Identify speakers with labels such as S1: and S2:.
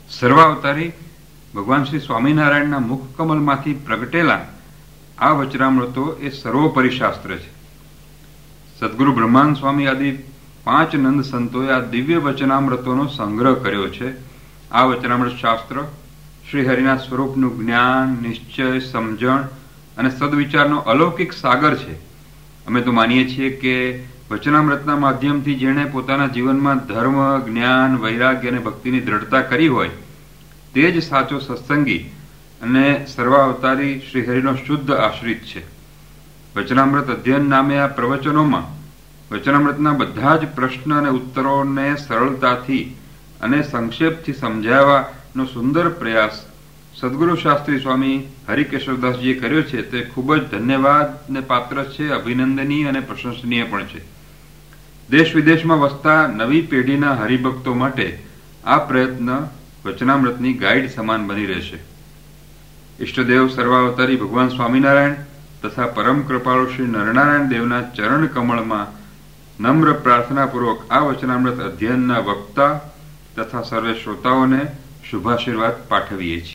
S1: સર્વાવતારી ભગવાન શ્રી સ્વામિનારાયણના મુખ કમલમાંથી પ્રગટેલા આ વચનામૃતો એ સર્વોપરી શાસ્ત્ર છે. સદગુરુ બ્રહ્માનંદ સ્વામી આદિ 5 નંદ સંતોએ આ દિવ્ય વચનામૃતોનો સંગ્રહ કર્યો છે. આ વચનામૃત શાસ્ત્ર શ્રી હરિના સ્વરૂપનું જ્ઞાન, નિશ્ચય, સમજણ અને સદવિચારનો અલૌકિક સાગર છે. અમે તો માનીએ છીએ કે વચનામૃતના માધ્યમથી જેણે પોતાના જીવનમાં ધર્મ, જ્ઞાન, વૈરાગ્ય અને ભક્તિની દ્રઢતા કરી હોય તે જ સાચો સત્સંગી અને સર્વાવતારી શ્રી હરિનો શુદ્ધ આશ્રિત છે. વચનામૃત અધ્યયન નામે આ પ્રવચનોમાં વચનામૃતના બધા જ પ્રશ્ન અને ઉત્તરોને સરળતાથી અને સંક્ષેપથી સમજાવવાનો સુંદર પ્રયાસ સદગુરુ શાસ્ત્રી સ્વામી હરિકેશવદાસજીએ કર્યો છે. તે ખૂબ જ ધન્યવાદને પાત્ર છે, અભિનંદનીય અને પ્રશંસનીય પણ છે. દેશ વિદેશમાં વસતા નવી પેઢીના હરિભક્તો માટે આ પ્રયત્ન વચનામૃતની ગાઈડ સમાન બની રહેશે. ઈષ્ટદેવ સર્વાવતારી ભગવાન સ્વામિનારાયણ તથા પરમ કૃપાળુ શ્રી નરનારાયણ દેવના ચરણ કમળમાં નમ્ર પ્રાર્થનાપૂર્વક આ વચનામૃત અધ્યયનના વક્તા તથા સર્વે શ્રોતાઓને શુભાશીર્વાદ પાઠવીએ છીએ.